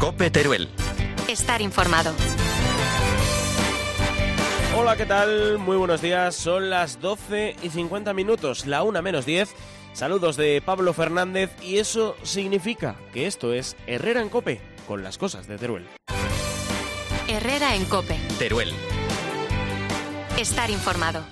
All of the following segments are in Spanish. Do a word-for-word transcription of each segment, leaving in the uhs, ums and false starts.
COPE Teruel. Estar informado. Hola, ¿qué tal? Muy buenos días. Son las doce y cincuenta minutos, la una menos diez. Saludos de Pablo Fernández y eso significa que esto es Herrera en COPE, con las cosas de Teruel. Herrera en COPE. Teruel. Estar informado.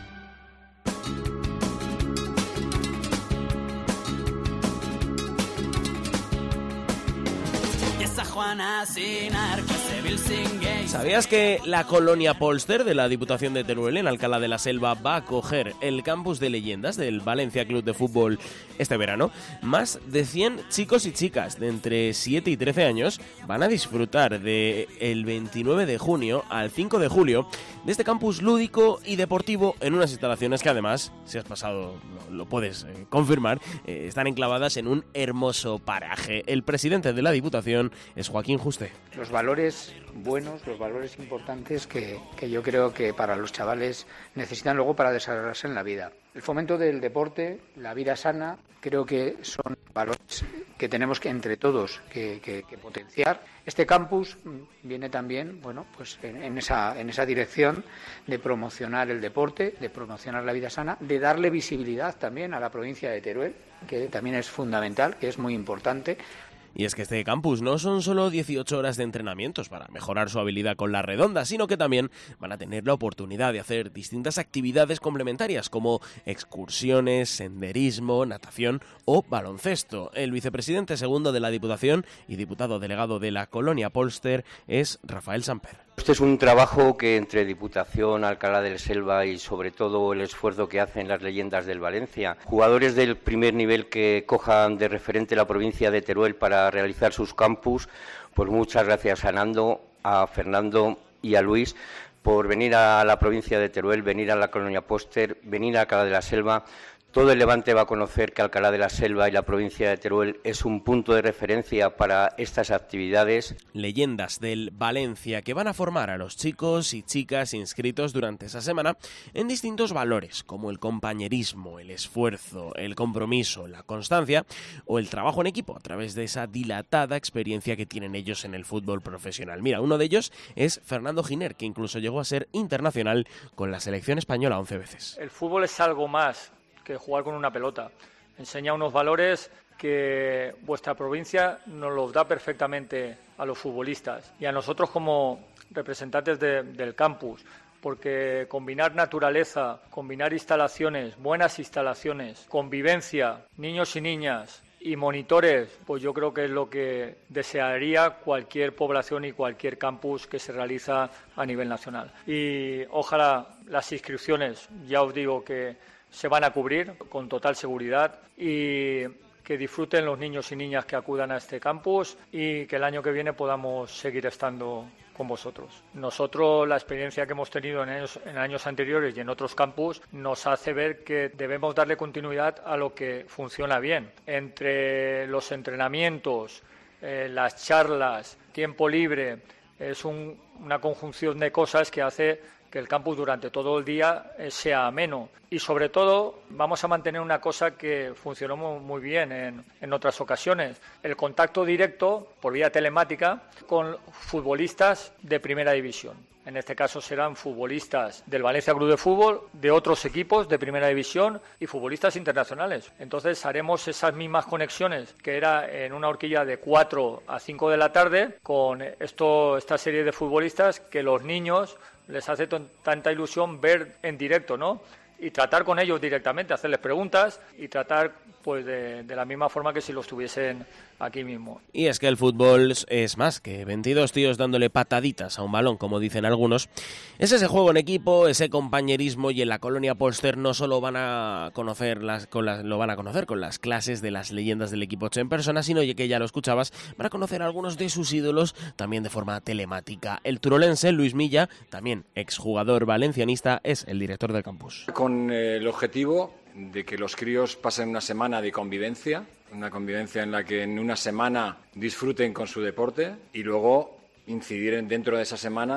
¿Sabías que la colonia Polster de la Diputación de Teruel en Alcalá de la Selva va a acoger el campus de leyendas del Valencia Club de Fútbol este verano? Más de cien chicos y chicas de entre siete y trece años van a disfrutar de el veintinueve de junio al cinco de julio de este campus lúdico y deportivo en unas instalaciones que además, si has pasado, lo, lo puedes eh, confirmar, eh, están enclavadas en un hermoso paraje. El presidente de la Diputación es Joaquín Juste. Los valores buenos, los valores importantes que, que yo creo que para los chavales necesitan luego para desarrollarse en la vida. El fomento del deporte, la vida sana, creo que son valores que tenemos que entre todos que, que, que potenciar. Este campus viene también, bueno, pues en, en esa en esa dirección de promocionar el deporte, de promocionar la vida sana, de darle visibilidad también a la provincia de Teruel, que también es fundamental, que es muy importante. Y es que este campus no son solo dieciocho horas de entrenamientos para mejorar su habilidad con la redonda, sino que también van a tener la oportunidad de hacer distintas actividades complementarias como excursiones, senderismo, natación o baloncesto. El vicepresidente segundo de la Diputación y diputado delegado de la colonia Polster es Rafael Samper. Este es un trabajo que entre Diputación, Alcalá de la Selva y sobre todo el esfuerzo que hacen las leyendas del Valencia, jugadores del primer nivel que cojan de referente la provincia de Teruel para realizar sus campus, pues muchas gracias a Nando, a Fernando y a Luis por venir a la provincia de Teruel, venir a la colonia Polster, venir a Alcalá de la Selva. Todo el Levante va a conocer que Alcalá de la Selva y la provincia de Teruel es un punto de referencia para estas actividades. Leyendas del Valencia que van a formar a los chicos y chicas inscritos durante esa semana en distintos valores como el compañerismo, el esfuerzo, el compromiso, la constancia o el trabajo en equipo a través de esa dilatada experiencia que tienen ellos en el fútbol profesional. Mira, uno de ellos es Fernando Giner, que incluso llegó a ser internacional con la selección española once veces. El fútbol es algo más que jugar con una pelota. Enseña unos valores que vuestra provincia nos los da perfectamente a los futbolistas y a nosotros como representantes de, del campus, porque combinar naturaleza, combinar instalaciones, buenas instalaciones, convivencia, niños y niñas y monitores, pues yo creo que es lo que desearía cualquier población y cualquier campus que se realiza a nivel nacional. Y ojalá las inscripciones, ya os digo que se van a cubrir con total seguridad y que disfruten los niños y niñas que acudan a este campus y que el año que viene podamos seguir estando con vosotros. Nosotros, la experiencia que hemos tenido en años, en años anteriores y en otros campus nos hace ver que debemos darle continuidad a lo que funciona bien. Entre los entrenamientos, eh, las charlas, tiempo libre, es un, una conjunción de cosas que hace que el campus durante todo el día sea ameno. Y sobre todo vamos a mantener una cosa que funcionó muy bien en, en otras ocasiones, el contacto directo por vía telemática con futbolistas de primera división. En este caso serán futbolistas del Valencia Club de Fútbol, de otros equipos de primera división y futbolistas internacionales. Entonces haremos esas mismas conexiones que era en una horquilla de cuatro a cinco de la tarde con esto, esta serie de futbolistas que los niños les hace t- tanta ilusión ver en directo, ¿no? Y tratar con ellos directamente, hacerles preguntas y tratar pues de, de la misma forma que si los tuviesen aquí mismo. Y es que el fútbol es más que veintidós tíos dándole pataditas a un balón, como dicen algunos. Es ese juego en equipo, ese compañerismo, y en la colonia Polster no solo van a conocer las, con las, lo van a conocer con las clases de las leyendas del equipo ocho en persona, sino que ya lo escuchabas, van a conocer a algunos de sus ídolos también de forma telemática. El turolense Luis Milla, también exjugador valencianista, es el director del campus. Con el objetivo de que los críos pasen una semana de convivencia, una convivencia en la que en una semana disfruten con su deporte y luego incidir en, dentro de esa semana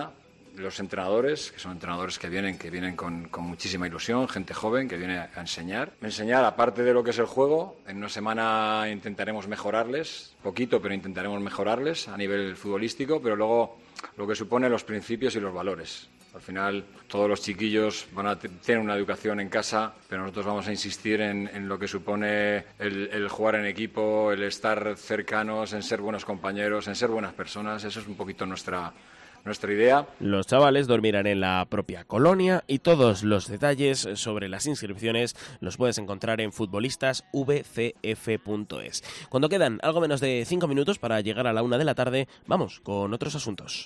los entrenadores, que son entrenadores que vienen, que vienen con, con muchísima ilusión, gente joven que viene a enseñar. Enseñar, aparte de lo que es el juego, en una semana intentaremos mejorarles, poquito, pero intentaremos mejorarles a nivel futbolístico, pero luego lo que supone los principios y los valores. Al final, todos los chiquillos van a tener una educación en casa, pero nosotros vamos a insistir en, en lo que supone el, el jugar en equipo, el estar cercanos, en ser buenos compañeros, en ser buenas personas. Eso es un poquito nuestra, nuestra idea. Los chavales dormirán en la propia colonia y todos los detalles sobre las inscripciones los puedes encontrar en futbolistas v c f punto es. Cuando quedan algo menos de cinco minutos para llegar a la una de la tarde, vamos con otros asuntos.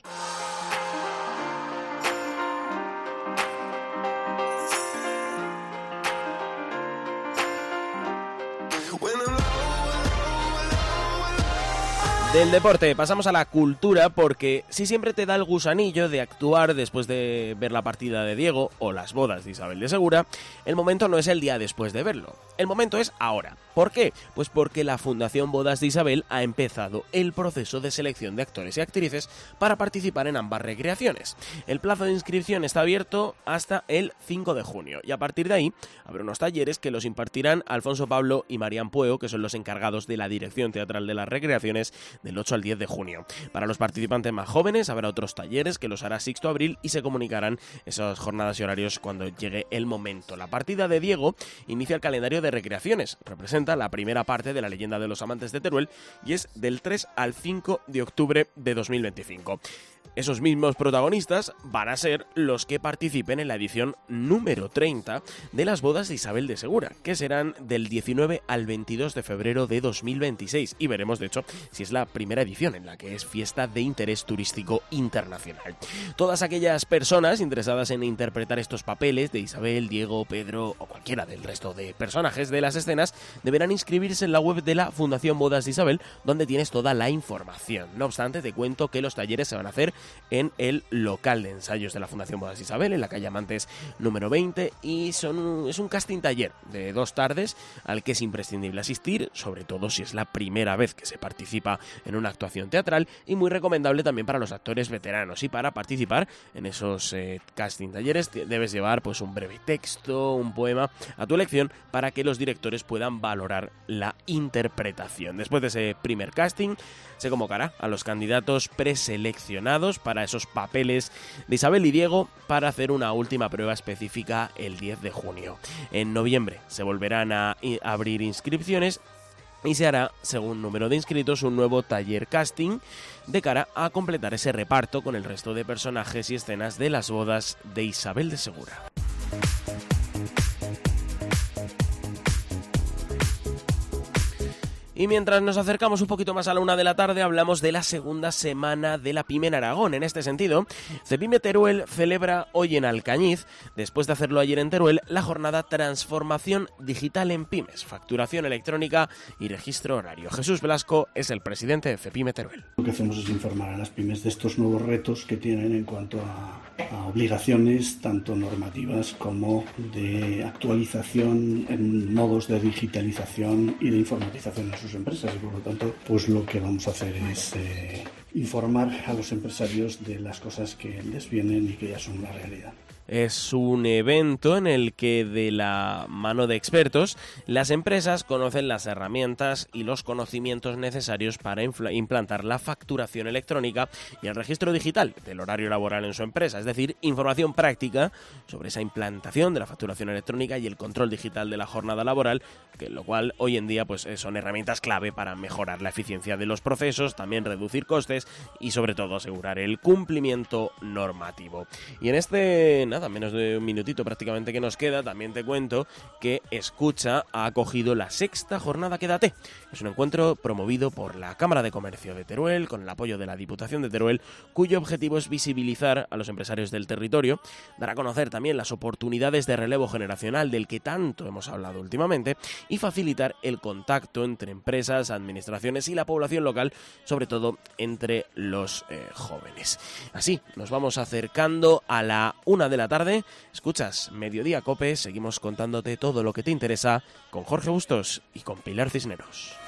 Del deporte pasamos a la cultura, porque si siempre te da el gusanillo de actuar después de ver la partida de Diego o las bodas de Isabel de Segura, el momento no es el día después de verlo. El momento es ahora. ¿Por qué? Pues porque la Fundación Bodas de Isabel ha empezado el proceso de selección de actores y actrices para participar en ambas recreaciones. El plazo de inscripción está abierto hasta el cinco de junio y a partir de ahí habrá unos talleres que los impartirán Alfonso Pablo y Marian Pueo, que son los encargados de la dirección teatral de las recreaciones, del ocho al diez de junio. Para los participantes más jóvenes habrá otros talleres que los hará Sixto Abril y se comunicarán esas jornadas y horarios cuando llegue el momento. La partida de Diego inicia el calendario de recreaciones, representa la primera parte de la leyenda de los amantes de Teruel y es del tres al cinco de octubre de dos mil veinticinco. Esos mismos protagonistas van a ser los que participen en la edición número treinta de las bodas de Isabel de Segura, que serán del diecinueve al veintidós de febrero de dos mil veintiséis, y veremos de hecho si es la primera edición en la que es fiesta de interés turístico internacional. Todas aquellas personas interesadas en interpretar estos papeles de Isabel, Diego, Pedro o cualquiera del resto de personajes de las escenas deberán inscribirse en la web de la Fundación Bodas de Isabel, donde tienes toda la información. No obstante, te cuento que los talleres se van a hacer en el local de ensayos de la Fundación Bodas Isabel, en la calle Amantes número veinte, y son un, es un casting taller de dos tardes al que es imprescindible asistir, sobre todo si es la primera vez que se participa en una actuación teatral, y muy recomendable también para los actores veteranos. Y para participar en esos eh, casting talleres debes llevar pues un breve texto, un poema a tu elección, para que los directores puedan valorar la interpretación. Después de ese primer casting se convocará a los candidatos preseleccionados para esos papeles de Isabel y Diego para hacer una última prueba específica el diez de junio. En noviembre se volverán a abrir inscripciones y se hará, según número de inscritos, un nuevo taller casting de cara a completar ese reparto con el resto de personajes y escenas de las bodas de Isabel de Segura. Y mientras nos acercamos un poquito más a la una de la tarde, hablamos de la segunda semana de la PYME en Aragón. En este sentido, Cepyme Teruel celebra hoy en Alcañiz, después de hacerlo ayer en Teruel, la jornada Transformación Digital en Pymes, Facturación Electrónica y Registro Horario. Jesús Velasco es el presidente de Cepyme Teruel. Lo que hacemos es informar a las pymes de estos nuevos retos que tienen en cuanto a, a obligaciones, tanto normativas como de actualización en modos de digitalización y de informatización en sus empresas, y por lo tanto pues lo que vamos a hacer es eh, informar a los empresarios de las cosas que les vienen y que ya son una realidad. Es un evento en el que, de la mano de expertos, las empresas conocen las herramientas y los conocimientos necesarios para implantar la facturación electrónica y el registro digital del horario laboral en su empresa, es decir, información práctica sobre esa implantación de la facturación electrónica y el control digital de la jornada laboral, que lo cual hoy en día pues son herramientas clave para mejorar la eficiencia de los procesos, también reducir costes y sobre todo asegurar el cumplimiento normativo. Y en este nada, menos de un minutito prácticamente que nos queda, también te cuento que Escucha ha acogido la sexta jornada Quédate. Es un encuentro promovido por la Cámara de Comercio de Teruel, con el apoyo de la Diputación de Teruel, cuyo objetivo es visibilizar a los empresarios del territorio, dar a conocer también las oportunidades de relevo generacional del que tanto hemos hablado últimamente, y facilitar el contacto entre empresas, administraciones y la población local, sobre todo entre los eh, jóvenes. Así nos vamos acercando a la una de la tarde. Escuchas Mediodía Cope, seguimos contándote todo lo que te interesa con Jorge Bustos y con Pilar Cisneros.